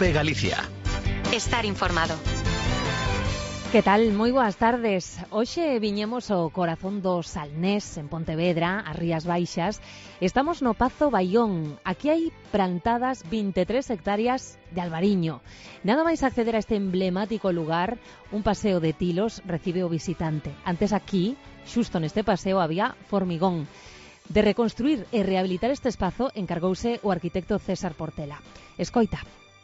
COPE Galicia. Estar informado. Que tal? Moi boas tardes. Hoxe viñemos ao corazón do Salnés, en Pontevedra, as Rías Baixas. Estamos no Pazo Baión. Aquí hai plantadas 23 hectáreas de albariño. Nada máis acceder a este emblemático lugar, un paseo de tilos recibe o visitante. Antes aquí, xusto neste paseo, había formigón. De reconstruir e rehabilitar este espazo encargouse o arquitecto César Portela. Escoita.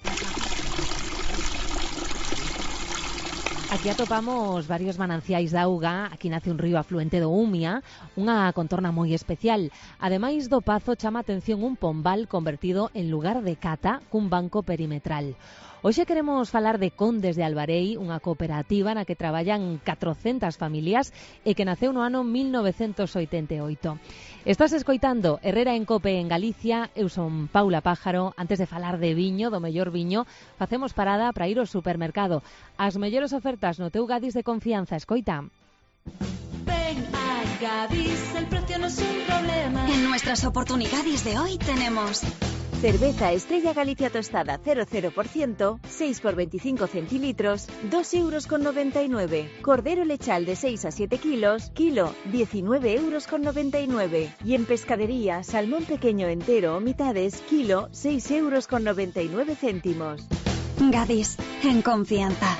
Aquí atopamos varios mananciais de auga, aquí nace un río afluente do Umia, unha contorna moi especial. Ademais do pazo chama a atención un pombal convertido en lugar de cata cun banco perimetral. Hoxe queremos falar de Condes de Albarei, unha cooperativa na que traballan 400 familias e que naceu no ano 1988. Estás escoitando Herrera en Cope en Galicia, eu son Paula Pájaro. Antes de falar de viño, do mellor viño, facemos parada para ir ao supermercado. As mellores ofertas no teu Gadis de confianza, escoita. Ven a Gadis, el precio no es un problema. En nuestras oportunidades de hoy tenemos cerveza Estrella Galicia tostada 00%, 6 por 25 centilitros, 2,99 €. Cordero lechal de 6 a 7 kilos, kilo, 19,99 €. Y en pescadería, salmón pequeño entero o mitades, kilo, 6,99 €. Gadis en confianza.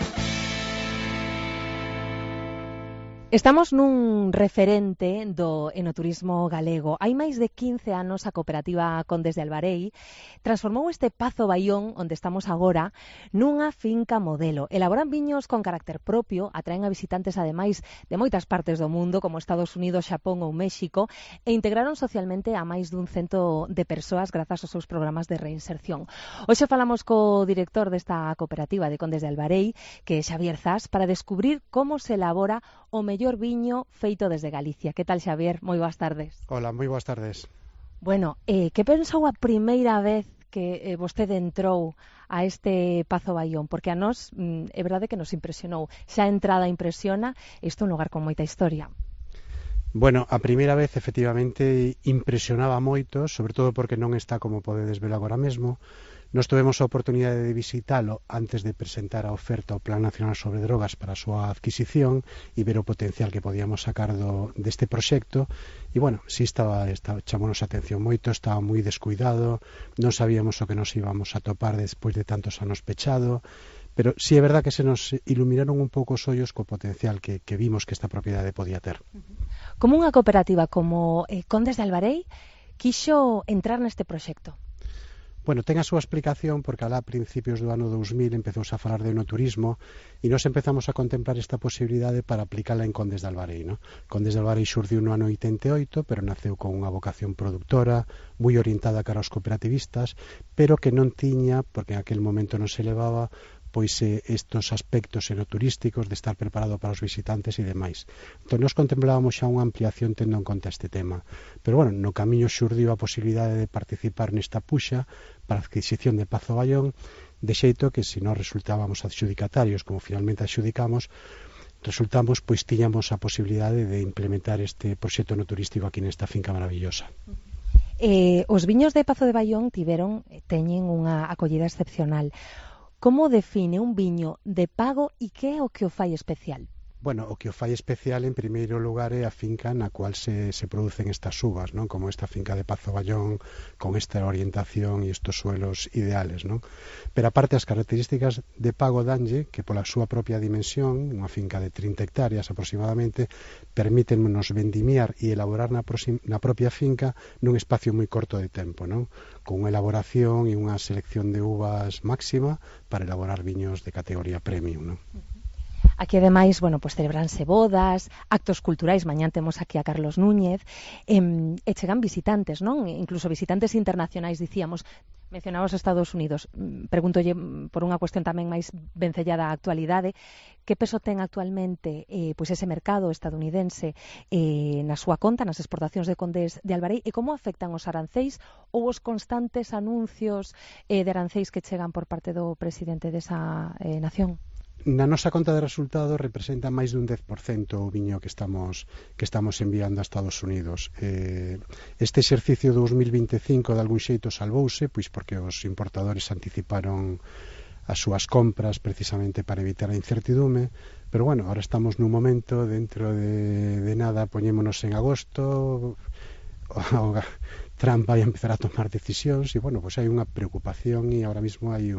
Estamos nun referente do enoturismo galego. Hai máis de 15 anos a cooperativa Condes de Albarei transformou este Pazo Baión, onde estamos agora, nunha finca modelo. Elaboran viños con carácter propio, atraen a visitantes ademais de moitas partes do mundo, como Estados Unidos, Xapón ou México, e integraron socialmente a máis dun 100 de persoas grazas aos seus programas de reinserción. Hoxe falamos co director desta cooperativa de Condes de Albarei, que é Xavier Zas, para descubrir como se elabora o mellor viño feito desde Galicia. Que tal, Xavier? Moi boas tardes. Hola, moi boas tardes. Bueno, que pensou a primeira vez que vostede entrou a este Pazo Baión? Porque a nós, é verdade que nos impresionou. Xa a entrada impresiona, isto é un lugar con moita historia. Bueno, a primeira vez, efectivamente, impresionaba moito, sobre todo porque non está como podedes ver agora mesmo. Nos tivemos a oportunidade de visitalo antes de presentar a oferta ao Plan Nacional sobre Drogas para a súa adquisición e ver o potencial que podíamos sacar deste proxecto. E, bueno, si chamounos a atención moito, estaba moi descuidado, non sabíamos o que nos íbamos a topar despois de tantos anos pechado, pero si é verdad que se nos iluminaron un pouco os ollos co potencial que vimos que esta propiedade podía ter. Como unha cooperativa como Condes de Albarei quixo entrar neste proxecto? Bueno, ten a súa explicación porque alá a principios do ano 2000 empezouse a falar de enoturismo e nos empezamos a contemplar esta posibilidade para aplicala en Condes de Albarei, ¿no? Condes de Albarei xurdiu no ano 88, pero naceu con unha vocación productora, moi orientada cara aos cooperativistas, pero que non tiña, porque en aquel momento non se levaba, pois estos aspectos enoturísticos de estar preparado para os visitantes e demais. Entón, nos contemplábamos xa unha ampliación tendo en conta este tema. Pero, bueno, no camiño xurdiu a posibilidade de participar nesta puxa para a adquisición de Pazo Baión, de xeito que, se nós resultábamos adxudicatarios, como finalmente adxudicamos, pois tiñamos a posibilidade de implementar este proxecto enoturístico aquí nesta finca maravillosa. Os viños de Pazo de Baión teñen unha acollida excepcional. Como define un viño de pago e que é o que o fai especial? Bueno, o que o fai especial en primeiro lugar é a finca na cual se producen estas uvas, non? Como esta finca de Pazo Baión, con esta orientación e estos suelos ideales, non? Pero aparte as características de pago danlle que pola súa propia dimensión, unha finca de 30 hectáreas aproximadamente, permítennos vendimiar e elaborar na propia finca nun espacio moi corto de tempo, non? Con unha elaboración e unha selección de uvas máxima para elaborar viños de categoría premium, non? Aquí, ademais, bueno, pues celebranse bodas, actos culturais, mañán temos aquí a Carlos Núñez, e chegan visitantes, non? Incluso visitantes internacionais, dicíamos, mencionamos Estados Unidos. Pregúntolle, por unha cuestión tamén máis vencellada á actualidade, que peso ten actualmente pois ese mercado estadounidense na súa conta, nas exportacións de Condes de Albarei, e como afectan os aranceis ou os constantes anuncios de aranceis que chegan por parte do presidente desa nación? Na nosa conta de resultados representa máis dun 10% o viño que estamos enviando a Estados Unidos. Este exercicio 2025 de algún xeito salvouse, pois porque os importadores anticiparon as súas compras precisamente para evitar a incertidume, pero bueno, ahora estamos nun momento, dentro de nada poñémonos en agosto, Trump vai a empezar a tomar decisións e, bueno, pois hai unha preocupación e ahora mismo hai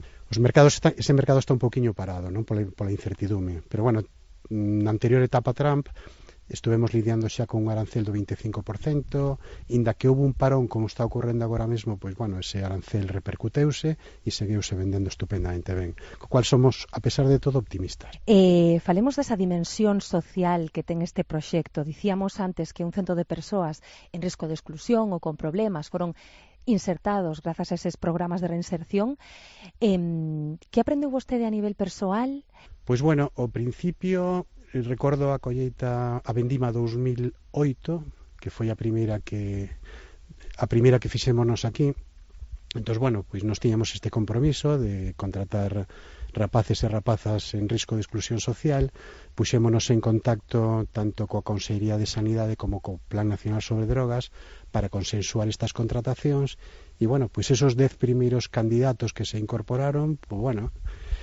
ese mercado está un poquinho parado, non, pola incertidume, pero bueno, na anterior etapa Trump estuvemos lidiando xa con un arancel do 25%, inda que houve un parón como está ocorrendo agora mesmo, pois bueno, ese arancel repercuteuse e seguiuse vendendo estupendamente ben, co cual somos, a pesar de todo, optimistas. Falemos desa dimensión social que ten este proxecto. Dicíamos antes que un cento de persoas en risco de exclusión ou con problemas foron insertados grazas a eses programas de reinserción. Que aprendeu vostede a nivel persoal? Pois bueno, ao principio recordo a colleita, a vendima 2008, que foi a primeira que fixémonos aquí. Entón, bueno, pois nos tiñamos este compromiso de contratar rapaces e rapazas en risco de exclusión social, puxémonos en contacto tanto coa Consellería de Sanidade como co Plan Nacional sobre Drogas para consensuar estas contratacións e, bueno, pois esos 10 primeiros candidatos que se incorporaron, pois, bueno,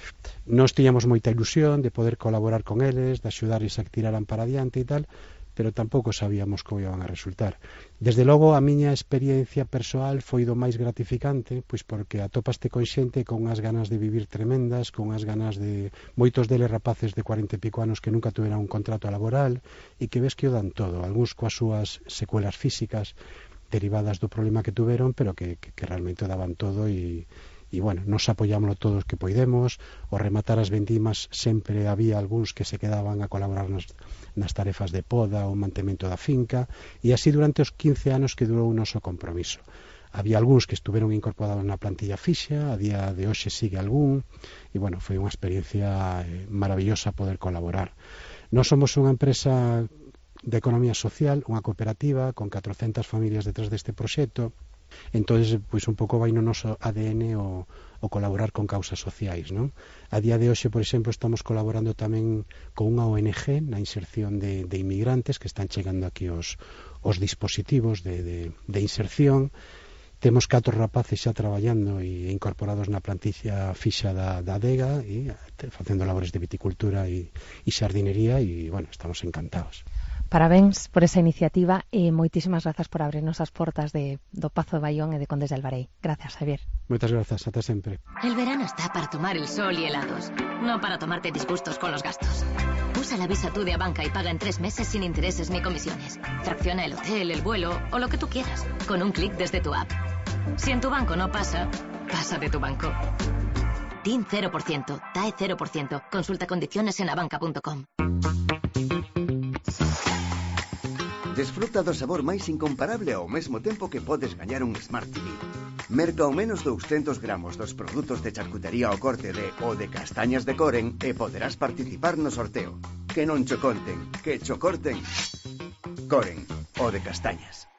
nós tiñamos moita ilusión de poder colaborar con eles, de axudarles a que tiraran para adiante e tal, pero tampouco sabíamos como iban a resultar. Desde logo, a miña experiencia persoal foi do máis gratificante, pois porque atopaste con xente con unhas ganas de vivir tremendas, con unhas ganas de... Moitos deles rapaces de 40 e pico anos que nunca tuveran un contrato laboral e que ves que o dan todo, algúns coas súas secuelas físicas derivadas do problema que tuveron, pero que realmente o daban todo e bueno, nos apoyámoslo todos que poidemos. Ao rematar as vendimas sempre había algúns que se quedaban a colaborar nas tarefas de poda ou mantemento da finca e así durante os 15 anos que durou o noso compromiso. Había algúns que estuveron incorporados na plantilla fixa, a día de hoxe sigue algún e bueno, foi unha experiencia maravillosa poder colaborar. Nós somos unha empresa de economía social, unha cooperativa con 400 familias detrás deste proxecto. Entón, pois un pouco vai no noso ADN o colaborar con causas sociais, non? A día de hoxe, por exemplo, estamos colaborando tamén con unha ONG na inserción de inmigrantes que están chegando aquí os dispositivos de inserción. Temos 4 rapaces xa traballando e incorporados na plantilla fixa da adega e facendo labores de viticultura e xardinería e, bueno, estamos encantados. Parabéns por esa iniciativa e moitísimas grazas por abrirnos as portas do Pazo de Baión e de Condes de Albarei. Gracias, Javier. Moitas grazas, ata sempre. El verano está para tomar el sol y helados, no para tomarte disgustos con los gastos. Usa la Visa Tú de Abanca y paga en 3 meses sin intereses ni comisiones. Fracciona el hotel, el vuelo o lo que tú quieras, con un clic desde tu app. Si en tu banco no pasa, pasa de tu banco. TIN 0%, TAE 0%. Consulta condiciones en abanca.com. Desfruta do sabor máis incomparable ao mesmo tempo que podes gañar un Smart TV. Merca ao menos 200 gramos dos produtos de charcutería ao corte de o de castañas de Coren e poderás participar no sorteo. Que non cho conten, que cho corten. Coren, o de castañas.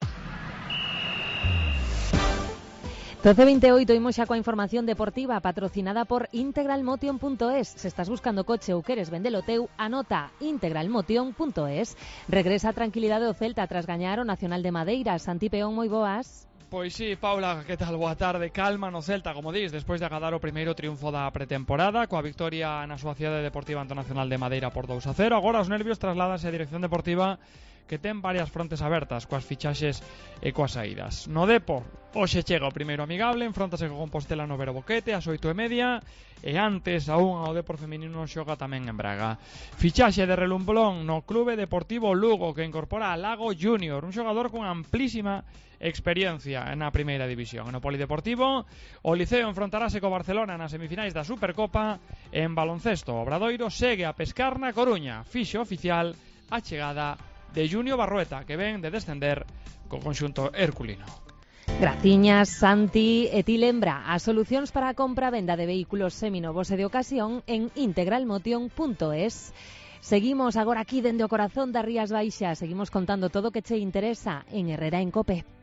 12:28, imos xa coa información deportiva patrocinada por integralmotion.es. Se estás buscando coche ou queres vendelo teu, anota integralmotion.es. Regresa a tranquilidade do Celta tras gañar o Nacional de Madeira. Santi Peón, moi boas. Pois sí, Paula, que tal? Boa tarde. Calma no Celta, como dis, despois de agadar o primeiro triunfo da pretemporada coa victoria na súa cidade deportiva Internacional de Madeira por 2-0. Agora os nervios trasladanse a dirección deportiva que ten varias frontes abertas coas fichaxes e coas saídas. No Depor, hoxe chega o primeiro amigable, enfróntase con Compostela no Vero Boquete ás 8:30 e antes a 1 o Depor feminino xoga tamén en Braga. Fichaxe de relumblón no Clube Deportivo Lugo que incorpora a Lago Júnior, un xogador con amplísima experiencia na primeira división. No Polideportivo, o Liceo enfrontarase co Barcelona nas semifinais da Supercopa. En baloncesto, o Obradoiro segue a pescar na Coruña. Fixe oficial a chegada de Junio Barrueta, que ven de descender co conxunto herculino. Graciñas, Santi. E ti lembra as solucións para a compra-venda de vehículos seminovos e de ocasión en integralmotion.es. Seguimos agora aquí dende o corazón das Rías Baixas. Seguimos contando todo o que che interesa en Herrera en Cope.